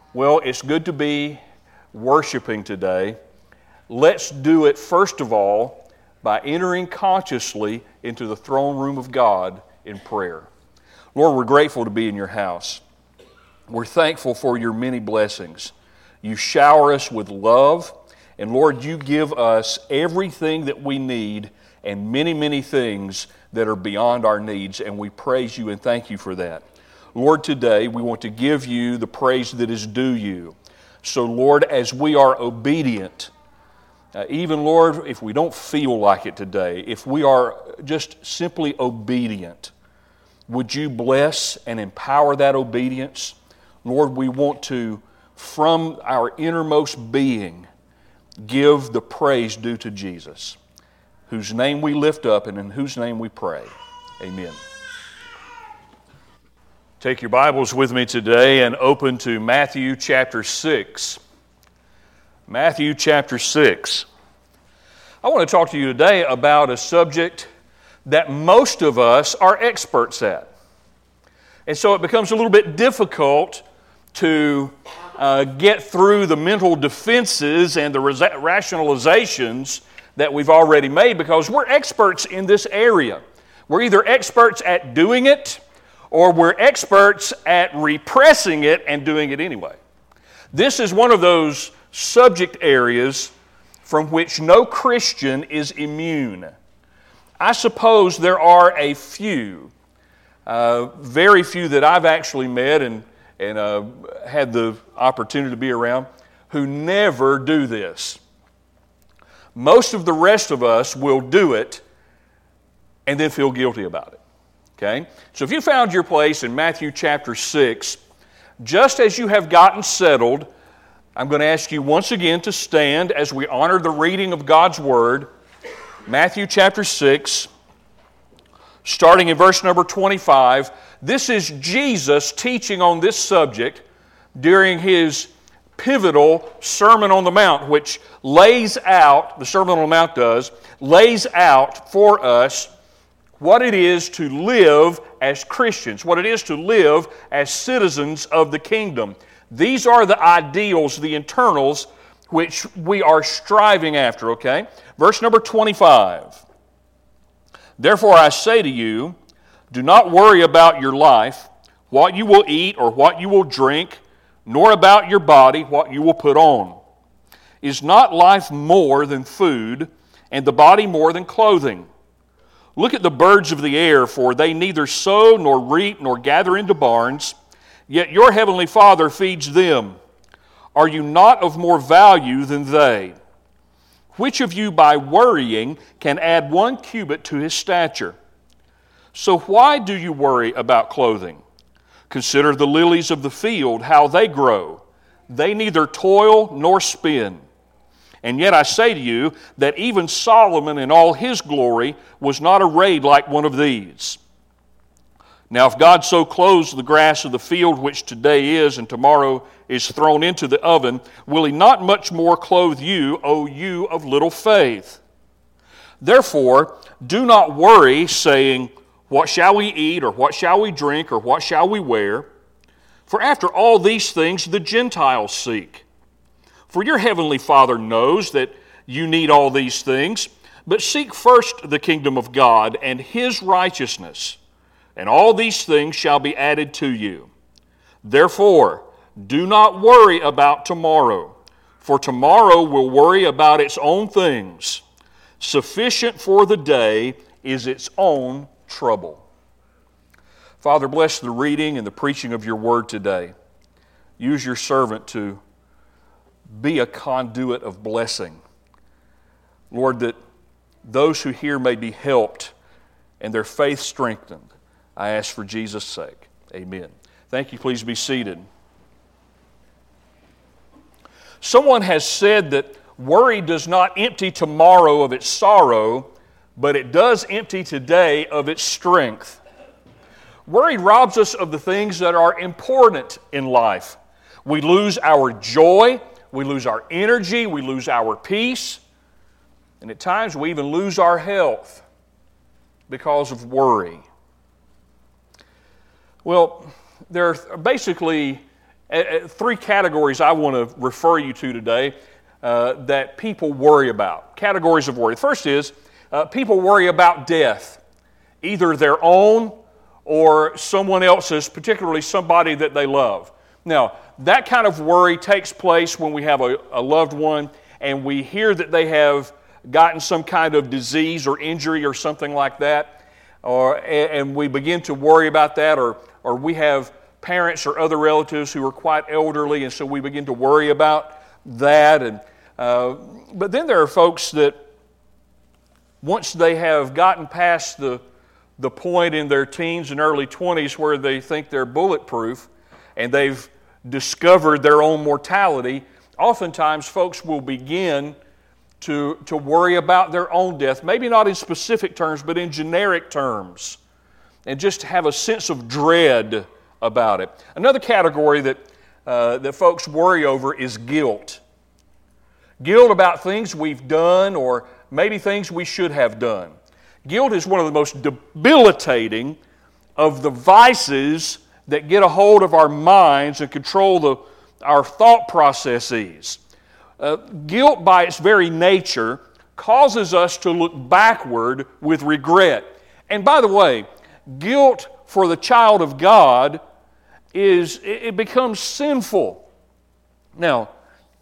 Well, it's good to be worshiping today. Let's do it, first of all, by entering consciously into the throne room of God in prayer. Lord, we're grateful to be in your house. We're thankful for your many blessings. You shower us with love, and Lord, you give us everything that we need and many, many things that are beyond our needs, and we praise you and thank you for that. Lord, today we want to give you the praise that is due you. So, Lord, as we are obedient, even, Lord, if we don't feel like it today, if we are just simply obedient, would you bless and empower that obedience? Lord, we want to, from our innermost being, give the praise due to Jesus, whose name we lift up and in whose name we pray. Amen. Take your Bibles with me today and open to Matthew chapter 6. Matthew chapter 6. I want to talk to you today about a subject that most of us are experts at. And so it becomes a little bit difficult to get through the mental defenses and the rationalizations that we've already made because we're experts in this area. We're either experts at doing it or we're experts at repressing it and doing it anyway. This is one of those subject areas from which no Christian is immune. I suppose there are a few, very few that I've actually met and had the opportunity to be around, who never do this. Most of the rest of us will do it and then feel guilty about it. Okay? So if you found your place in Matthew chapter 6, just as you have gotten settled, I'm going to ask you once again to stand as we honor the reading of God's Word. Matthew chapter 6, starting in verse number 25. This is Jesus teaching on this subject during His pivotal Sermon on the Mount, which lays out, the Sermon on the Mount lays out for us what it is to live as Christians, what it is to live as citizens of the kingdom. These are the ideals, the internals, which we are striving after, okay? Verse number 25. Therefore I say to you, do not worry about your life, what you will eat or what you will drink, nor about your body, what you will put on. Is not life more than food, and the body more than clothing? Look at the birds of the air, for they neither sow nor reap nor gather into barns, yet your heavenly Father feeds them. Are you not of more value than they? Which of you by worrying can add 1 cubit to his stature? So why do you worry about clothing? Consider the lilies of the field, how they grow. They neither toil nor spin. And yet I say to you that even Solomon in all his glory was not arrayed like one of these. Now if God so clothes the grass of the field, which today is and tomorrow is thrown into the oven, will He not much more clothe you, O you of little faith? Therefore, do not worry, saying, what shall we eat, or what shall we drink, or what shall we wear? For after all these things the Gentiles seek. For your heavenly Father knows that you need all these things, but seek first the kingdom of God and His righteousness, and all these things shall be added to you. Therefore, do not worry about tomorrow, for tomorrow will worry about its own things. Sufficient for the day is its own trouble. Father, bless the reading and the preaching of your word today. Use your servant to be a conduit of blessing. Lord, that those who hear may be helped and their faith strengthened. I ask for Jesus' sake. Amen. Thank you. Please be seated. Someone has said that worry does not empty tomorrow of its sorrow, but it does empty today of its strength. Worry robs us of the things that are important in life. We lose our joy, we lose our energy, we lose our peace, and at times we even lose our health because of worry. Well, there are basically Three categories I want to refer you to today that people worry about. Categories of worry. The first is people worry about death, either their own or someone else's, particularly somebody that they love. Now, that kind of worry takes place when we have a loved one and we hear that they have gotten some kind of disease or injury or something like that, and we begin to worry about that, or we have parents or other relatives who are quite elderly, and so we begin to worry about that. But then there are folks that once they have gotten past the point in their teens and early 20s where they think they're bulletproof and they've discovered their own mortality, oftentimes folks will begin to worry about their own death, maybe not in specific terms, but in generic terms, and just have a sense of dread about it. Another category that folks worry over is guilt. Guilt about things we've done or maybe things we should have done. Guilt is one of the most debilitating of the vices that get a hold of our minds and control our thought processes. Guilt, by its very nature, causes us to look backward with regret. And by the way, guilt for the child of God it becomes sinful. Now,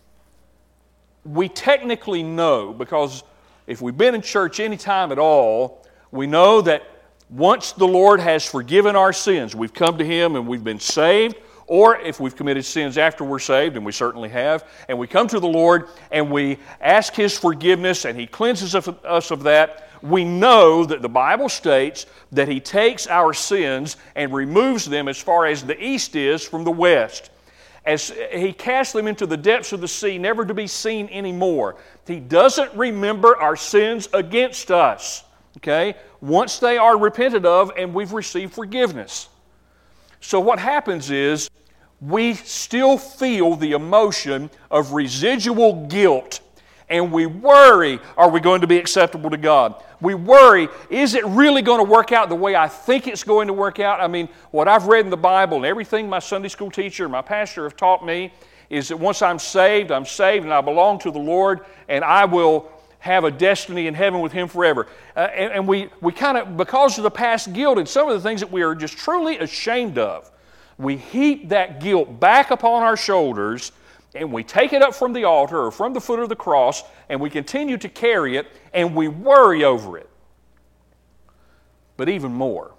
we technically know, because if we've been in church any time at all, we know that once the Lord has forgiven our sins, we've come to Him and we've been saved, or if we've committed sins after we're saved, and we certainly have, and we come to the Lord and we ask His forgiveness and He cleanses us of that, we know that the Bible states that He takes our sins and removes them as far as the east is from the west. As He casts them into the depths of the sea, never to be seen anymore. He doesn't remember our sins against us, okay? Once they are repented of and we've received forgiveness. So what happens is we still feel the emotion of residual guilt, and we worry, are we going to be acceptable to God? We worry, is it really going to work out the way I think it's going to work out? I mean, what I've read in the Bible and everything my Sunday school teacher and my pastor have taught me is that once I'm saved and I belong to the Lord, and I will have a destiny in heaven with Him forever. And we kind of, because of the past guilt and some of the things that we are just truly ashamed of, we heap that guilt back upon our shoulders, and we take it up from the altar or from the foot of the cross, and we continue to carry it, and we worry over it. But even more,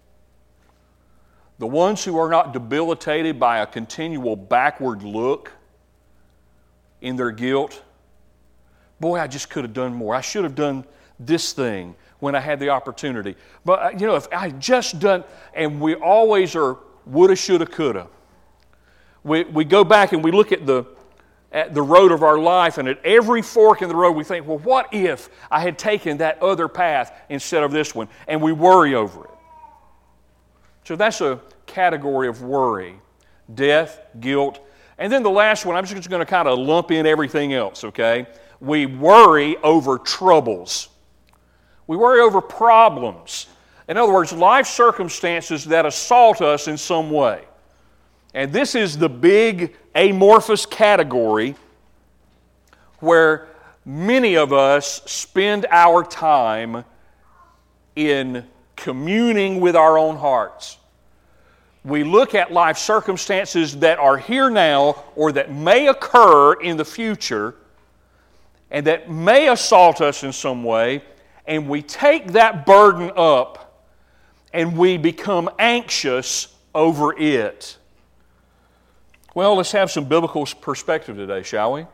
the ones who are not debilitated by a continual backward look in their guilt, boy, I just could have done more. I should have done this thing when I had the opportunity. But, if I had just done, and we always are woulda, shoulda, coulda. We go back and we look at the road of our life, and at every fork in the road we think, well, what if I had taken that other path instead of this one? And we worry over it. So that's a category of worry. Death, guilt. And then the last one, I'm just going to kind of lump in everything else, okay? We worry over troubles. We worry over problems. In other words, life circumstances that assault us in some way. And this is the big amorphous category where many of us spend our time in communing with our own hearts. We look at life circumstances that are here now or that may occur in the future and that may assault us in some way, and we take that burden up and we become anxious over it. Well, let's have some biblical perspective today, shall we?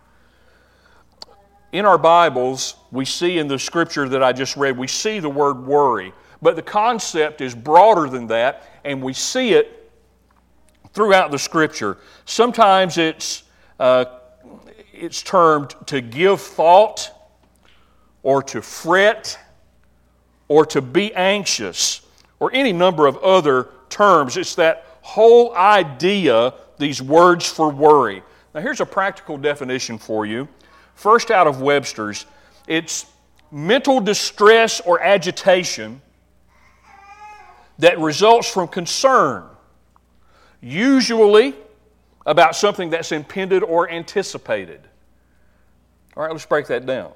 In our Bibles, we see in the scripture that I just read, we see the word worry. But the concept is broader than that, and we see it throughout the scripture. Sometimes it's termed to give thought, or to fret, or to be anxious, or any number of other terms. It's that whole idea, these words for worry. Now here's a practical definition for you. First out of Webster's, it's mental distress or agitation that results from concern, usually about something that's impended or anticipated. All right, let's break that down.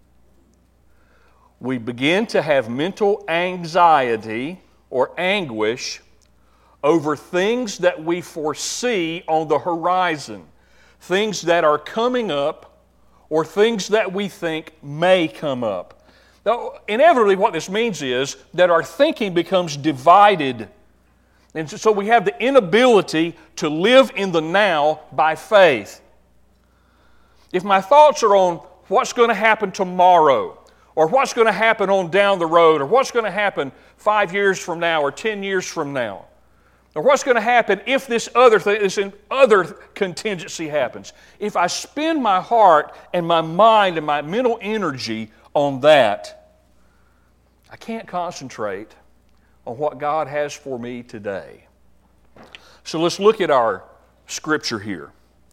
We begin to have mental anxiety or anguish over things that we foresee on the horizon, things that are coming up or things that we think may come up. Now, inevitably what this means is that our thinking becomes divided. And so we have the inability to live in the now by faith. If my thoughts are on what's going to happen tomorrow, or what's going to happen on down the road, or what's going to happen 5 years from now, or 10 years from now, or what's going to happen if this other contingency happens, if I spend my heart and my mind and my mental energy on that, I can't concentrate on what God has for me today. So let's look at our scripture here.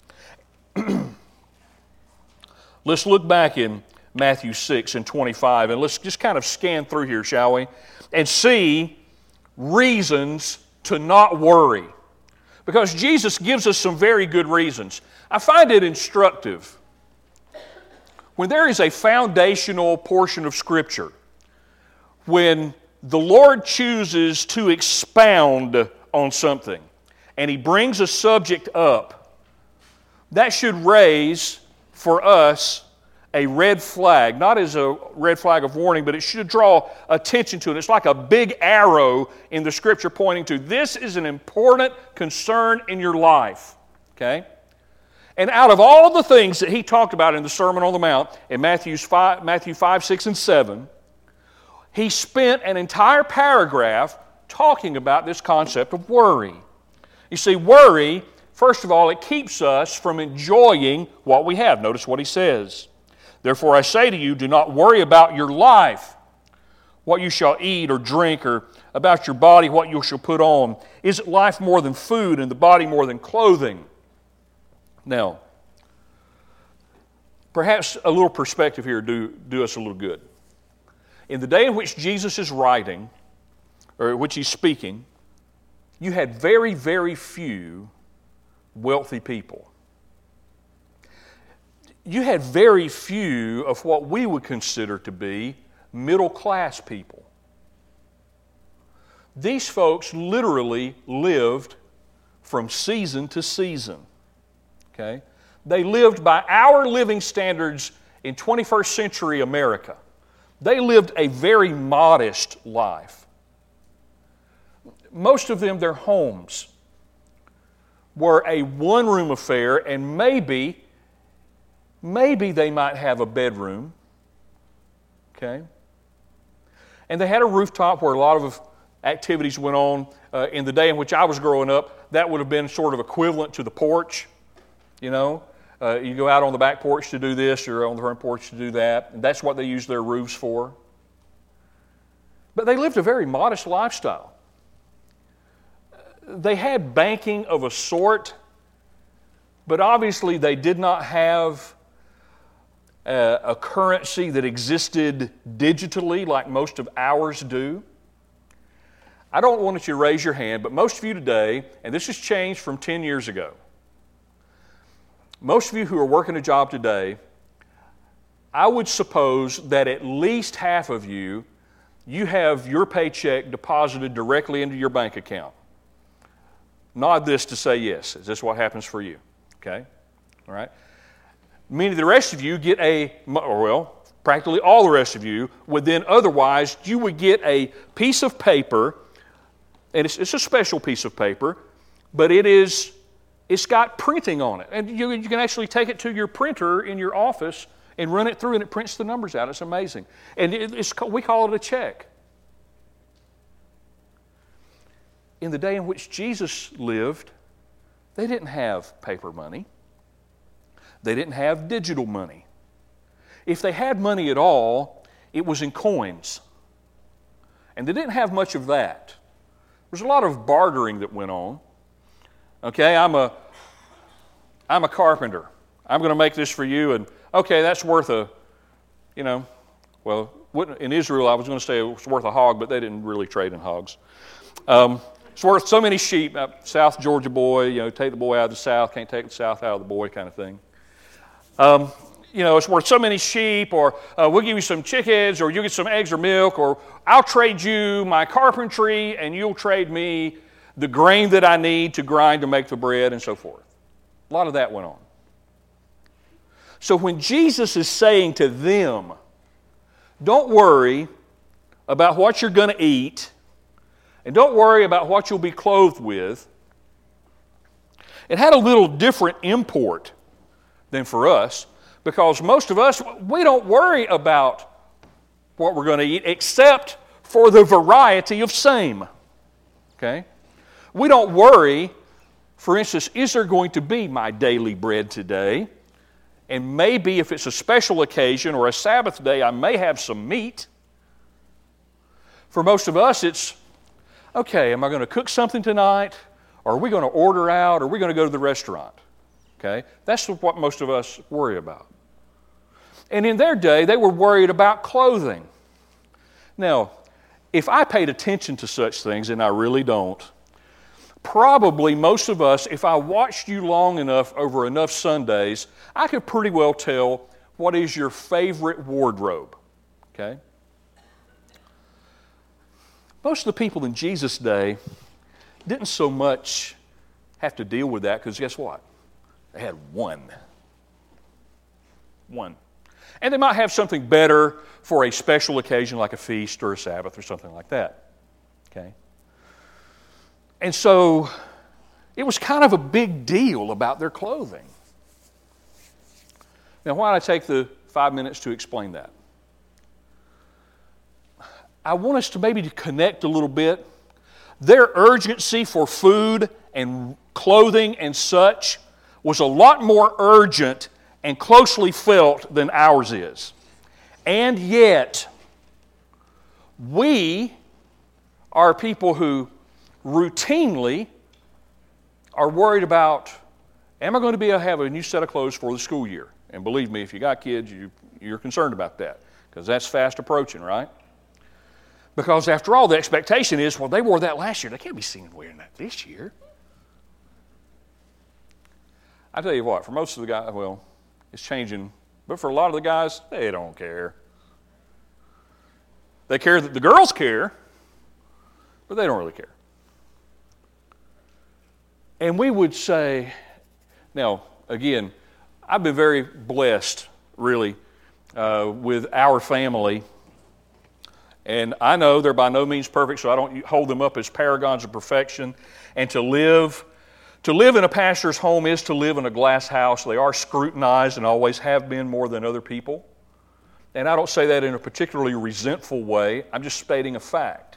Let's look back in Matthew 6 and 25, and let's just kind of scan through here, shall we? And see reasons to not worry. Because Jesus gives us some very good reasons. I find it instructive. When there is a foundational portion of Scripture, when the Lord chooses to expound on something, and He brings a subject up, that should raise for us a red flag, not as a red flag of warning, but it should draw attention to it. It's like a big arrow in the Scripture pointing to this is an important concern in your life. Okay? And out of all the things that He talked about in the Sermon on the Mount, in Matthew 5, 6, and 7, He spent an entire paragraph talking about this concept of worry. You see, worry, first of all, it keeps us from enjoying what we have. Notice what He says. Therefore I say to you, do not worry about your life, what you shall eat or drink, or about your body, what you shall put on. Is it life more than food, and the body more than clothing? Now, perhaps a little perspective here do us a little good. In the day in which Jesus is writing, or which He's speaking, you had very, very few wealthy people. You had very few of what we would consider to be middle-class people. These folks literally lived from season to season. Okay? They lived by our living standards in 21st century America. They lived a very modest life. Most of them, their homes were a one-room affair, and maybe they might have a bedroom, okay? And they had a rooftop where a lot of activities went on. In the day in which I was growing up, that would have been sort of equivalent to the porch, you know. You go out on the back porch to do this, or on the front porch to do that. And that's what they used their roofs for. But they lived a very modest lifestyle. They had banking of a sort, but obviously they did not have a currency that existed digitally like most of ours do. I don't want you to raise your hand, but most of you today, and this has changed from 10 years ago, most of you who are working a job today, I would suppose that at least half of you have your paycheck deposited directly into your bank account. Nod this to say yes. Is this what happens for you? Okay? All right? Meaning the rest of you get practically all the rest of you would then otherwise, you would get a piece of paper, and it's a special piece of paper, but it's got printing on it. And you can actually take it to your printer in your office and run it through, and it prints the numbers out. It's amazing. And we call it a check. In the day in which Jesus lived, they didn't have paper money. They didn't have digital money. If they had money at all, it was in coins. And they didn't have much of that. There's a lot of bartering that went on. Okay, I'm a carpenter. I'm going to make this for you, and okay, that's worth in Israel I was going to say it was worth a hog, but they didn't really trade in hogs. It's worth so many sheep. South Georgia boy, take the boy out of the South, can't take the South out of the boy kind of thing. It's worth so many sheep, or we'll give you some chickens, or you'll get some eggs or milk, or I'll trade you my carpentry, and you'll trade me the grain that I need to grind to make the bread, and so forth. A lot of that went on. So when Jesus is saying to them, don't worry about what you're going to eat, and don't worry about what you'll be clothed with, it had a little different import than for us, because most of us, we don't worry about what we're going to eat except for the variety of same. Okay? We don't worry, for instance, is there going to be my daily bread today? And maybe if it's a special occasion or a Sabbath day, I may have some meat. For most of us, it's, okay, am I going to cook something tonight? Or are we going to order out? Or are we going to go to the restaurant? Okay? That's what most of us worry about. And in their day, they were worried about clothing. Now, if I paid attention to such things, and I really don't, probably most of us, if I watched you long enough over enough Sundays, I could pretty well tell what is your favorite wardrobe. Okay? Most of the people in Jesus' day didn't so much have to deal with that, because guess what? They had one. And they might have something better for a special occasion like a feast or a Sabbath or something like that. Okay? And so it was kind of a big deal about their clothing. Now, why don't I take the 5 minutes to explain that? I want us to maybe connect a little bit. Their urgency for food and clothing and such was a lot more urgent and closely felt than ours is. And yet, we are people who routinely are worried about, am I going to be able to have a new set of clothes for the school year? And believe me, if you got kids, you're concerned about that, because that's fast approaching, right? Because after all, the expectation is, well, they wore that last year. They can't be seen wearing that this year. I tell you what, for most of the guys, well, it's changing, but for a lot of the guys, they don't care. They care that the girls care, but they don't really care. And we would say, now, again, I've been very blessed, really, with our family. And I know they're by no means perfect, so I don't hold them up as paragons of perfection. And to live in a pastor's home is to live in a glass house. They are scrutinized and always have been more than other people. And I don't say that in a particularly resentful way. I'm just stating a fact.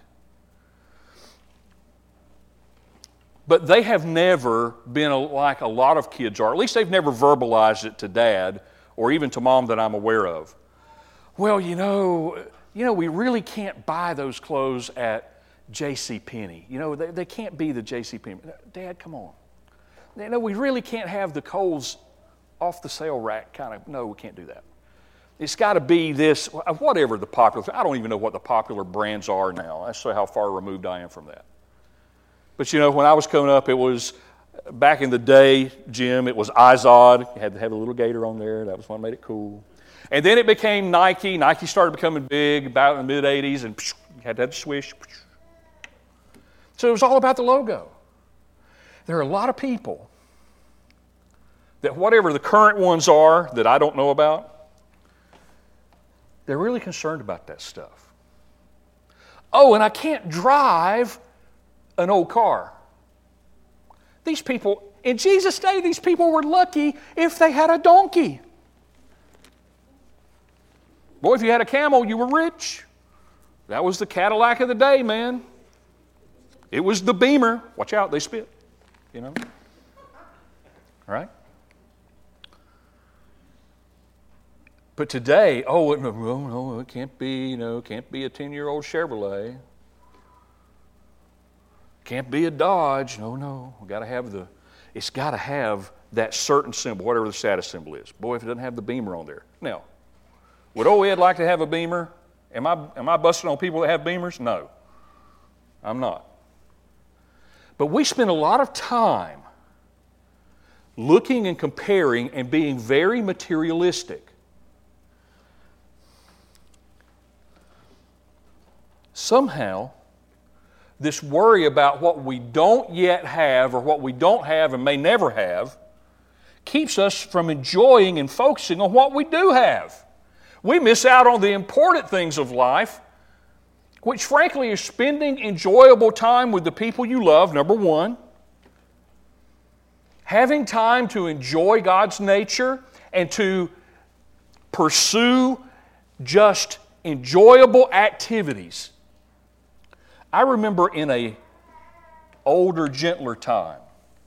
But they have never been like a lot of kids are. At least they've never verbalized it to Dad or even to Mom that I'm aware of. Well, we really can't buy those clothes at JCPenney. They can't be the JCPenney. Dad, come on. We really can't have the Kohl's off the sale rack kind of. No, we can't do that. It's got to be this, whatever the popular, I don't even know what the popular brands are now. That's how far removed I am from that. But when I was coming up, it was, back in the day, Jim, it was Izod. You had to have a little gator on there. That was what made it cool. And then it became Nike. Nike started becoming big about in the mid-'80s, and you had to have the swish. So it was all about the logo. There are a lot of people that whatever the current ones are that I don't know about, they're really concerned about that stuff. Oh, and I can't drive an old car. These people, in Jesus' day, these people were lucky if they had a donkey. Boy, if you had a camel, you were rich. That was the Cadillac of the day, man. It was the Beamer. Watch out, they spit. Right? But today, no, it can't be, can't be a 10-year-old Chevrolet. Can't be a Dodge. No. It's got to have that certain symbol, whatever the status symbol is. Boy, if it doesn't have the Beamer on there. Now, would old Ed like to have a Beamer? Am I busting on people that have Beamers? No, I'm not. But we spend a lot of time looking and comparing and being very materialistic. Somehow, this worry about what we don't yet have or what we don't have and may never have keeps us from enjoying and focusing on what we do have. We miss out on the important things of life, which frankly is spending enjoyable time with the people you love, number one. Having time to enjoy God's nature and to pursue just enjoyable activities. I remember in an older, gentler time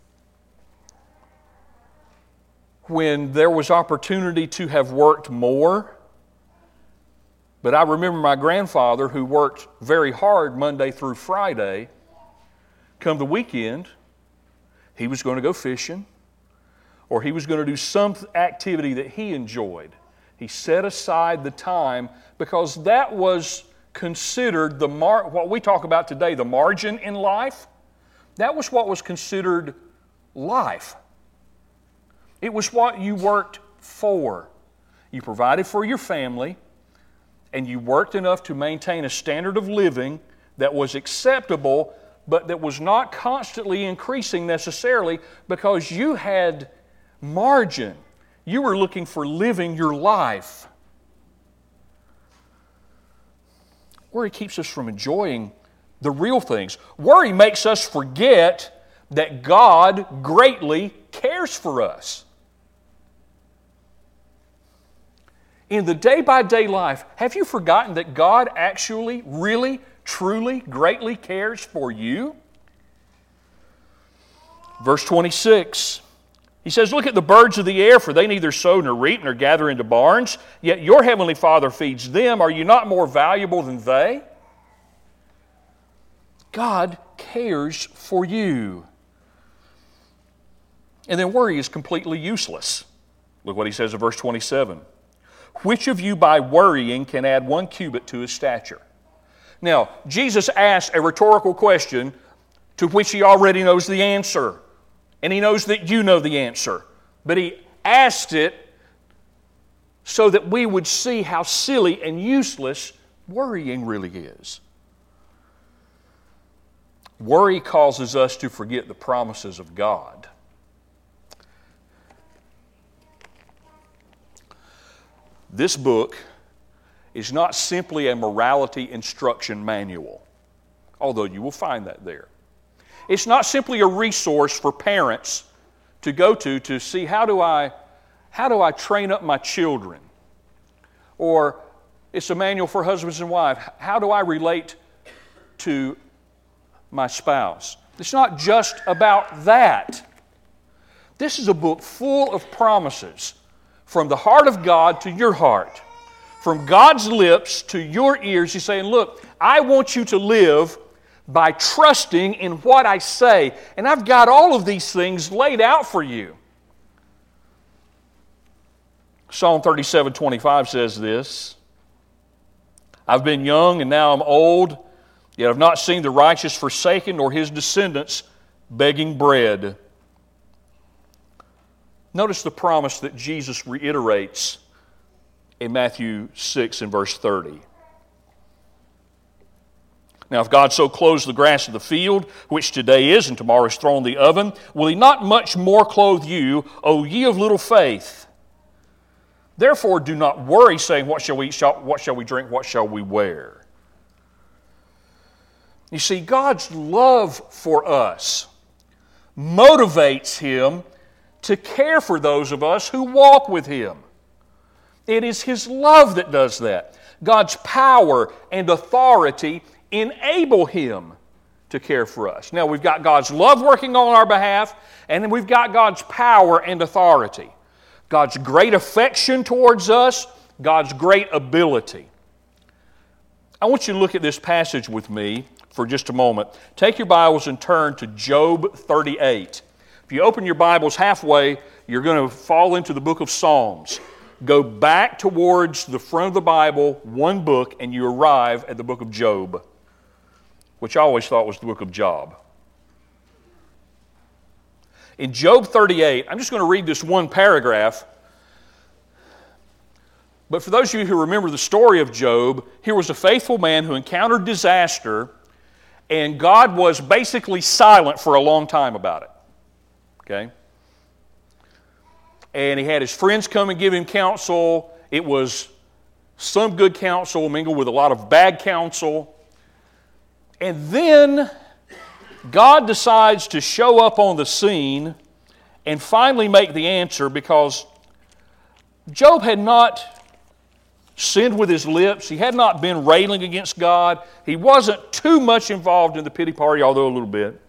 when there was opportunity to have worked more. But I remember my grandfather, who worked very hard Monday through Friday, come the weekend, he was going to go fishing, or he was going to do some activity that he enjoyed. He set aside the time because that was considered what we talk about today, the margin in life. That was what was considered life. It was what you worked for. You provided for your family, and you worked enough to maintain a standard of living that was acceptable, but that was not constantly increasing necessarily because you had margin. You were looking for living your life. Worry keeps us from enjoying the real things. Worry makes us forget that God greatly cares for us. In the day-by-day life, have you forgotten that God actually, really, truly, greatly cares for you? Verse 26, he says, "Look at the birds of the air, for they neither sow nor reap nor gather into barns, yet your heavenly Father feeds them. Are you not more valuable than they?" God cares for you. And then worry is completely useless. Look what he says in verse 27. "Which of you by worrying can add 1 cubit to his stature?" Now, Jesus asked a rhetorical question to which he already knows the answer. And he knows that you know the answer. But he asked it so that we would see how silly and useless worrying really is. Worry causes us to forget the promises of God. This book is not simply a morality instruction manual, although you will find that there. It's not simply a resource for parents to go to see how do I train up my children? Or it's a manual for husbands and wives. How do I relate to my spouse? It's not just about that. This is a book full of promises from the heart of God to your heart. From God's lips to your ears, He's saying, look, I want you to live by trusting in what I say. And I've got all of these things laid out for you. Psalm 37:25 says this, "I've been young and now I'm old, yet I've not seen the righteous forsaken nor his descendants begging bread." Notice the promise that Jesus reiterates in Matthew 6 and verse 30. "Now if God so clothes the grass of the field, which today is and tomorrow is thrown in the oven, will He not much more clothe you, O ye of little faith? Therefore do not worry, saying, what shall we eat, what shall we drink, what shall we wear?" You see, God's love for us motivates Him to care for those of us who walk with Him. It is His love that does that. God's power and authority enable Him to care for us. Now, we've got God's love working on our behalf, and then we've got God's power and authority. God's great affection towards us, God's great ability. I want you to look at this passage with me for just a moment. Take your Bibles and turn to Job 38. If you open your Bibles halfway, you're going to fall into the book of Psalms. Go back towards the front of the Bible, one book, and you arrive at the book of Job, which I always thought was the book of Job. In Job 38, I'm just going to read this one paragraph. But for those of you who remember the story of Job, here was a faithful man who encountered disaster, and God was basically silent for a long time about it. Okay? And he had his friends come and give him counsel. It was some good counsel mingled with a lot of bad counsel. And then God decides to show up on the scene and finally make the answer, because Job had not sinned with his lips. He had not been railing against God. He wasn't too much involved in the pity party, although a little bit.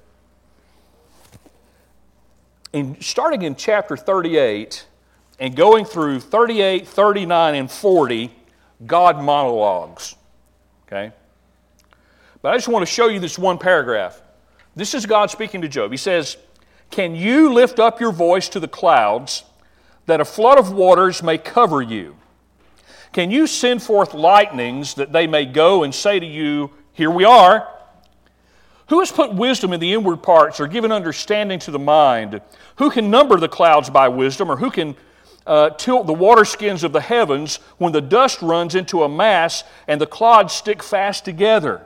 And starting in chapter 38 and going through 38, 39, and 40, God monologues. Okay? But I just want to show you this one paragraph. This is God speaking to Job. He says, "Can you lift up your voice to the clouds, that a flood of waters may cover you? Can you send forth lightnings, that they may go and say to you, 'Here we are'? Who has put wisdom in the inward parts, or given understanding to the mind? Who can number the clouds by wisdom, or who can tilt the water skins of the heavens when the dust runs into a mass and the clods stick fast together?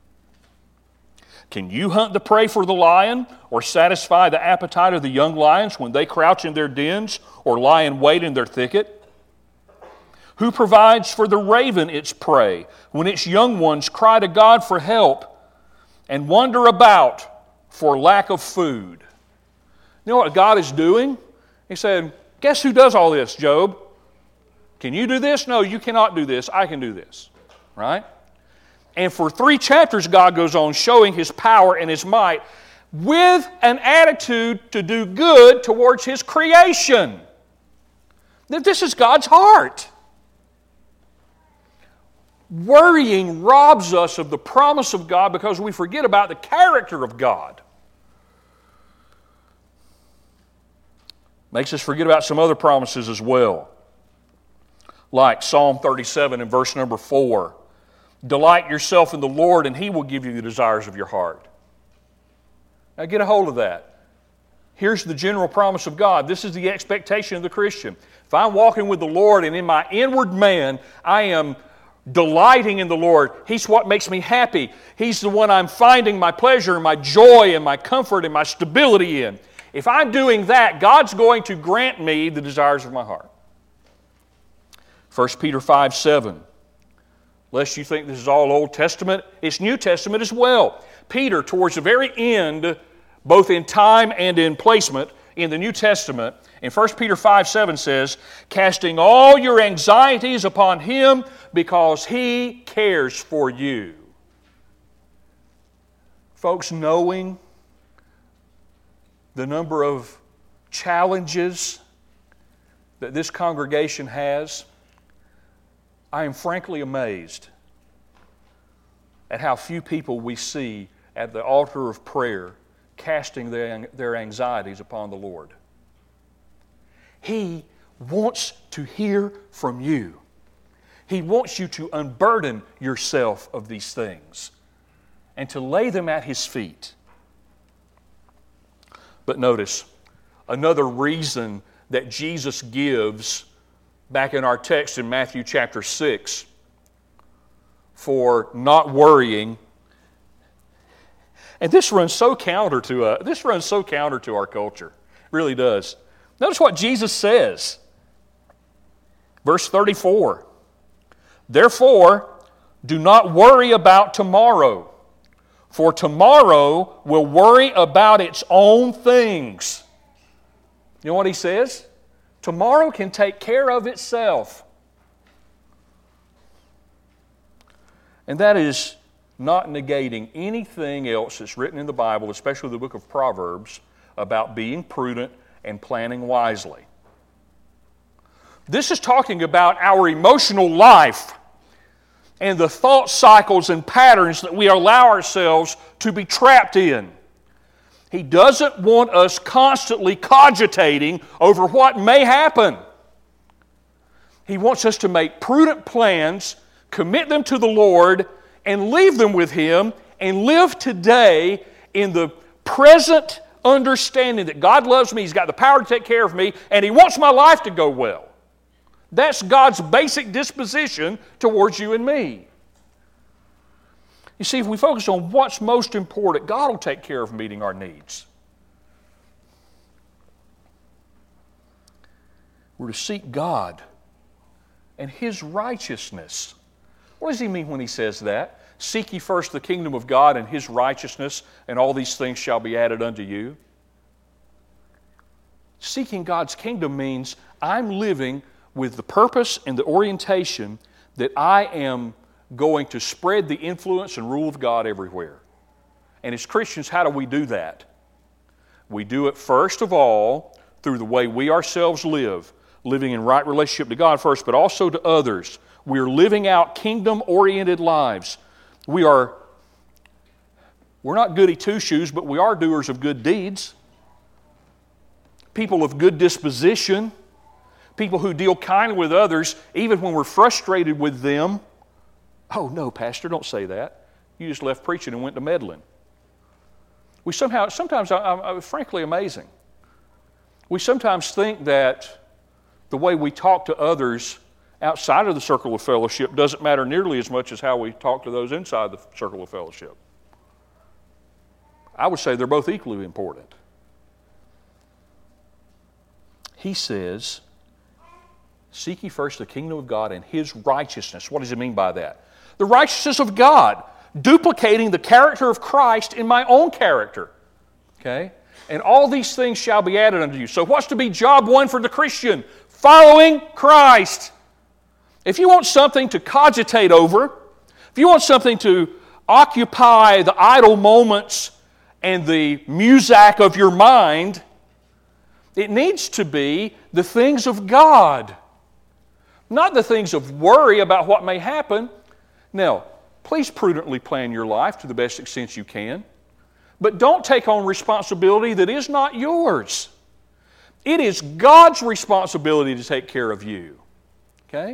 Can you hunt the prey for the lion, or satisfy the appetite of the young lions when they crouch in their dens or lie in wait in their thicket? Who provides for the raven its prey when its young ones cry to God for help and wander about for lack of food?" You know what God is doing? He said, guess who does all this, Job? Can you do this? No, you cannot do this. I can do this. Right? And for 3 chapters, God goes on showing His power and His might with an attitude to do good towards His creation. This is God's heart. Worrying robs us of the promise of God because we forget about the character of God. Makes us forget about some other promises as well. Like Psalm 37 and verse number 4. "Delight yourself in the Lord, and He will give you the desires of your heart." Now get a hold of that. Here's the general promise of God. This is the expectation of the Christian. If I'm walking with the Lord and in my inward man, I am delighting in the Lord. He's what makes me happy. He's the one I'm finding my pleasure and my joy and my comfort and my stability in. If I'm doing that, God's going to grant me the desires of my heart. 1 Peter 5:7. Lest you think this is all Old Testament, it's New Testament as well. Peter, towards the very end, both in time and in placement in the New Testament, in 1 Peter 5:7 says, "Casting all your anxieties upon Him because He cares for you." Folks, knowing the number of challenges that this congregation has, I am frankly amazed at how few people we see at the altar of prayer casting their anxieties upon the Lord. He wants to hear from you. He wants you to unburden yourself of these things and to lay them at His feet. But notice, another reason that Jesus gives back in our text in Matthew chapter 6 for not worrying, and this runs so counter to our culture. It really does. Notice what Jesus says. Verse 34. "Therefore, do not worry about tomorrow, for tomorrow will worry about its own things." You know what He says? Tomorrow can take care of itself. And that is not negating anything else that's written in the Bible, especially the book of Proverbs, about being prudent and planning wisely. This is talking about our emotional life and the thought cycles and patterns that we allow ourselves to be trapped in. He doesn't want us constantly cogitating over what may happen. He wants us to make prudent plans, commit them to the Lord, and leave them with Him, and live today in the present understanding that God loves me, He's got the power to take care of me, and He wants my life to go well. That's God's basic disposition towards you and me. You see, if we focus on what's most important, God will take care of meeting our needs. We're to seek God and His righteousness. What does He mean when He says that? Seek ye first the kingdom of God and His righteousness, and all these things shall be added unto you. Seeking God's kingdom means I'm living with the purpose and the orientation that I am going to spread the influence and rule of God everywhere. And as Christians, how do we do that? We do it first of all through the way we ourselves live, living in right relationship to God first, but also to others. We're living out kingdom-oriented lives. We're not goody two-shoes, but we are doers of good deeds. People of good disposition. People who deal kindly with others, even when we're frustrated with them. Oh, no, Pastor, don't say that. You just left preaching and went to meddling. Sometimes, frankly, amazing. We sometimes think that the way we talk to others outside of the circle of fellowship doesn't matter nearly as much as how we talk to those inside the circle of fellowship. I would say they're both equally important. He says, seek ye first the kingdom of God and His righteousness. What does it mean by that? The righteousness of God, duplicating the character of Christ in my own character. Okay? And all these things shall be added unto you. So what's to be job one for the Christian? Following Christ. If you want something to cogitate over, if you want something to occupy the idle moments and the muzak of your mind, it needs to be the things of God, not the things of worry about what may happen. Now, please prudently plan your life to the best extent you can, but don't take on responsibility that is not yours. It is God's responsibility to take care of you. Okay?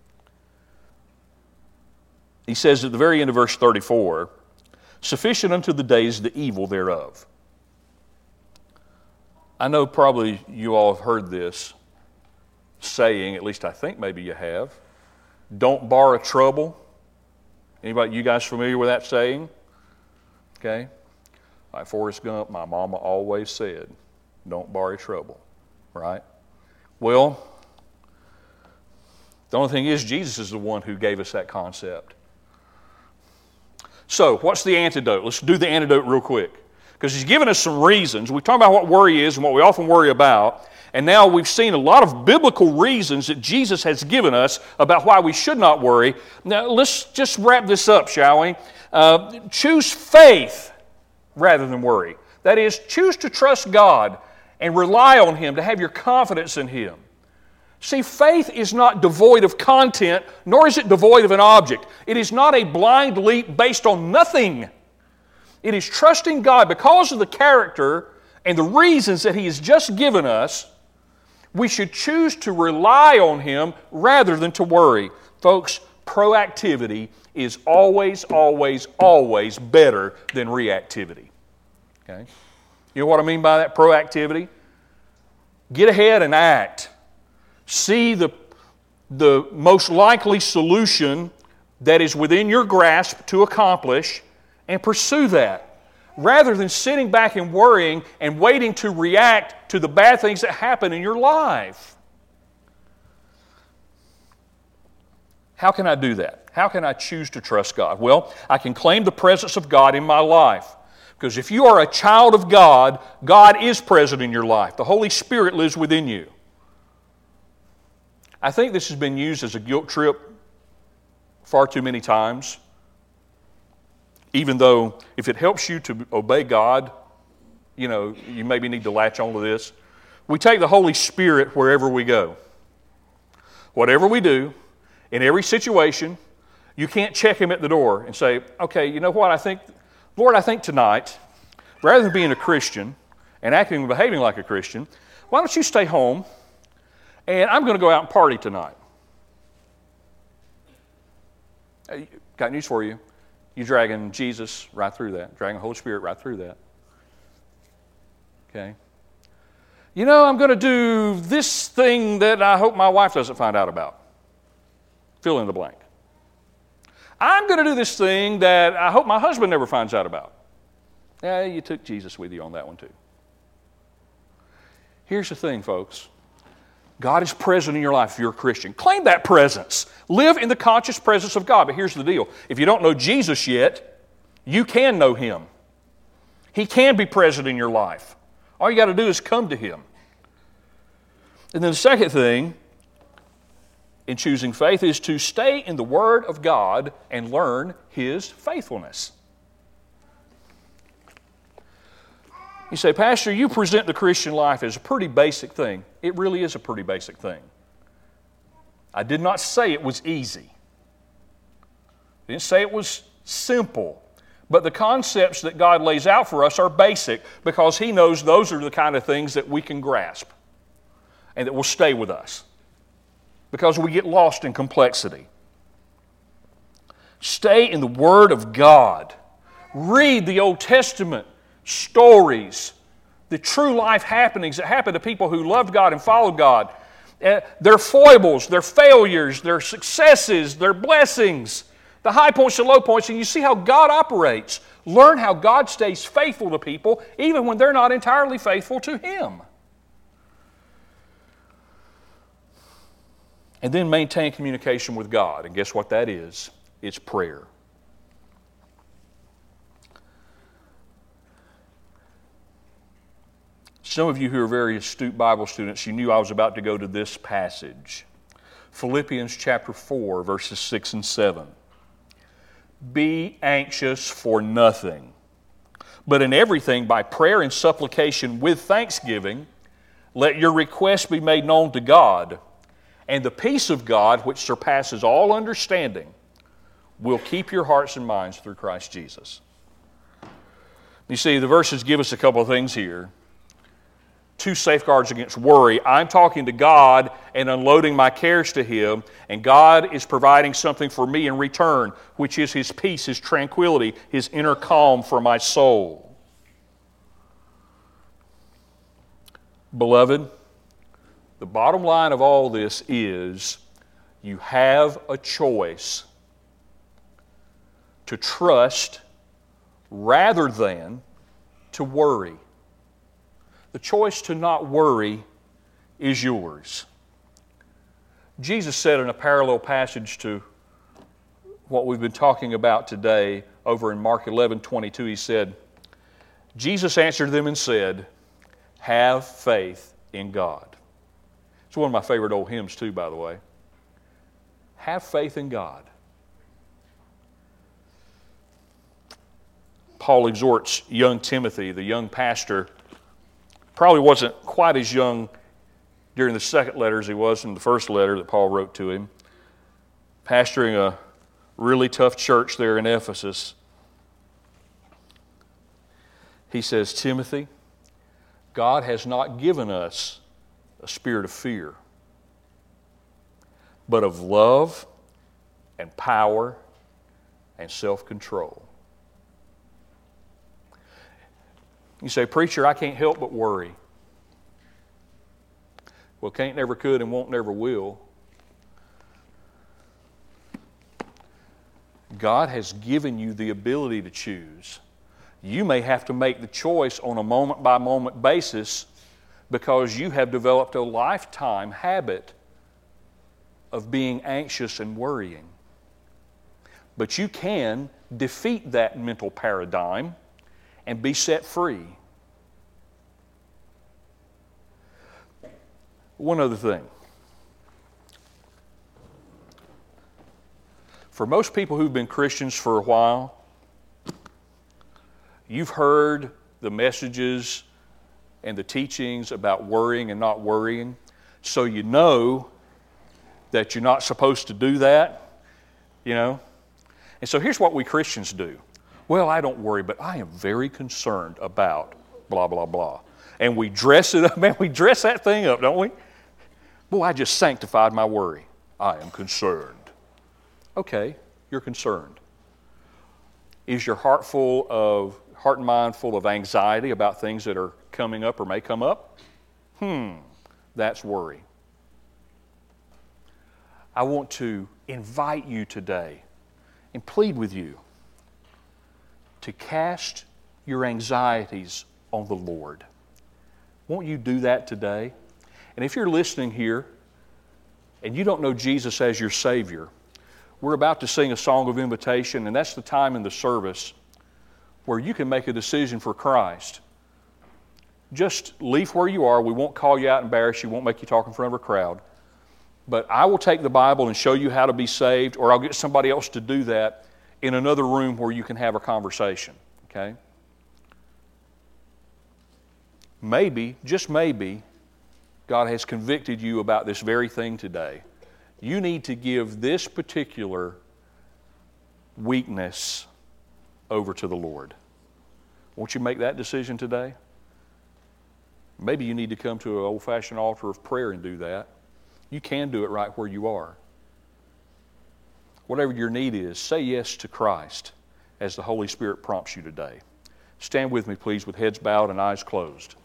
He says at the very end of verse 34, sufficient unto the days the evil thereof. I know probably you all have heard this saying, at least I think maybe you have, don't borrow trouble. Anybody, you guys familiar with that saying? Okay. Like Forrest Gump, my mama always said, don't borrow trouble, right? Well, the only thing is Jesus is the one who gave us that concept. So, what's the antidote? Let's do the antidote real quick. Because He's given us some reasons. We talked about what worry is and what we often worry about. And now we've seen a lot of biblical reasons that Jesus has given us about why we should not worry. Now, let's just wrap this up, shall we? Choose faith rather than worry. That is, choose to trust God and rely on Him, to have your confidence in Him. See, faith is not devoid of content, nor is it devoid of an object. It is not a blind leap based on nothing. It is trusting God because of the character and the reasons that He has just given us. We should choose to rely on Him rather than to worry. Folks, proactivity is always, always, always better than reactivity. Okay? You know what I mean by that, proactivity? Get ahead and act. See the most likely solution that is within your grasp to accomplish and pursue that, rather than sitting back and worrying and waiting to react to the bad things that happen in your life. How can I do that? How can I choose to trust God? Well, I can claim the presence of God in my life. Because if you are a child of God, God is present in your life. The Holy Spirit lives within you. I think this has been used as a guilt trip far too many times. Even though if it helps you to obey God, you know, you maybe need to latch on to this. We take the Holy Spirit wherever we go. Whatever we do, in every situation, you can't check Him at the door and say, okay, you know what, Lord, I think tonight, rather than being a Christian and acting and behaving like a Christian, why don't you stay home and I'm going to go out and party tonight. Got news for you. You're dragging Jesus right through that, dragging the Holy Spirit right through that. Okay? You know, I'm going to do this thing that I hope my wife doesn't find out about. Fill in the blank. I'm going to do this thing that I hope my husband never finds out about. Yeah, you took Jesus with you on that one too. Here's the thing, folks. God is present in your life if you're a Christian. Claim that presence. Live in the conscious presence of God. But here's the deal. If you don't know Jesus yet, you can know Him. He can be present in your life. All you got to do is come to Him. And then the second thing in choosing faith is to stay in the Word of God and learn His faithfulness. You say, Pastor, you present the Christian life as a pretty basic thing. It really is a pretty basic thing. I did not say it was easy. I didn't say it was simple. But the concepts that God lays out for us are basic because He knows those are the kind of things that we can grasp and that will stay with us because we get lost in complexity. Stay in the Word of God. Read the Old Testament stories, the true life happenings that happen to people who loved God and followed God. Their foibles, their failures, their successes, their blessings, the high points and low points, and you see how God operates. Learn how God stays faithful to people even when they're not entirely faithful to Him. And then maintain communication with God. And guess what that is? It's prayer. Some of you who are very astute Bible students, you knew I was about to go to this passage. Philippians chapter 4, verses 6 and 7. Be anxious for nothing, but in everything by prayer and supplication with thanksgiving, let your requests be made known to God, and the peace of God, which surpasses all understanding, will keep your hearts and minds through Christ Jesus. You see, the verses give us a couple of things here. 2 safeguards against worry. I'm talking to God and unloading my cares to Him, and God is providing something for me in return, which is His peace, His tranquility, His inner calm for my soul. Beloved, the bottom line of all this is you have a choice to trust rather than to worry. The choice to not worry is yours. Jesus said in a parallel passage to what we've been talking about today over in Mark 11:22, He said, Jesus answered them and said, have faith in God. It's one of my favorite old hymns too, by the way. Have faith in God. Paul exhorts young Timothy, the young pastor. Probably wasn't quite as young during the second letter as he was in the first letter that Paul wrote to him. Pastoring a really tough church there in Ephesus. He says, Timothy, God has not given us a spirit of fear, but of love and power and self-control. You say, preacher, I can't help but worry. Well, can't, never could, and won't, never will. God has given you the ability to choose. You may have to make the choice on a moment-by-moment basis because you have developed a lifetime habit of being anxious and worrying. But you can defeat that mental paradigm and be set free. One other thing. For most people who've been Christians for a while, you've heard the messages and the teachings about worrying and not worrying, so you know that you're not supposed to do that, you know. And so here's what we Christians do. Well, I don't worry, but I am very concerned about blah, blah, blah. And we dress it up. Man, we dress that thing up, don't we? Boy, I just sanctified my worry. I am concerned. Okay, you're concerned. Is your heart and mind full of anxiety about things that are coming up or may come up? That's worry. I want to invite you today and plead with you to cast your anxieties on the Lord. Won't you do that today? And if you're listening here and you don't know Jesus as your Savior, we're about to sing a song of invitation, and that's the time in the service where you can make a decision for Christ. Just leave where you are. We won't call you out and embarrass you. Won't make you talk in front of a crowd. But I will take the Bible and show you how to be saved, or I'll get somebody else to do that in another room where you can have a conversation. Okay? Maybe, just maybe, God has convicted you about this very thing today. You need to give this particular weakness over to the Lord. Won't you make that decision today? Maybe you need to come to an old-fashioned altar of prayer and do that. You can do it right where you are. Whatever your need is, say yes to Christ as the Holy Spirit prompts you today. Stand with me, please, with heads bowed and eyes closed.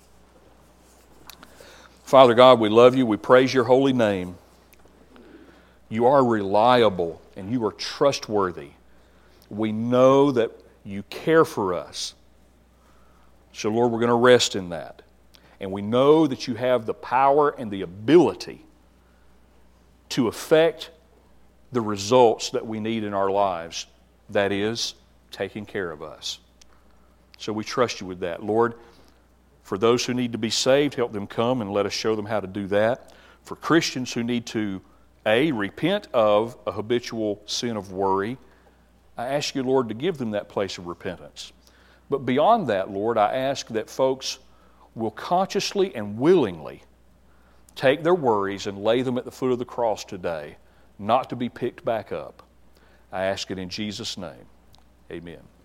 Father God, we love you. We praise your holy name. You are reliable and you are trustworthy. We know that you care for us. So, Lord, we're going to rest in that. And we know that you have the power and the ability to affect the results that we need in our lives. That is, taking care of us. So we trust you with that. Lord, for those who need to be saved, help them come and let us show them how to do that. For Christians who need to, repent of a habitual sin of worry, I ask you, Lord, to give them that place of repentance. But beyond that, Lord, I ask that folks will consciously and willingly take their worries and lay them at the foot of the cross today, not to be picked back up. I ask it in Jesus' name. Amen.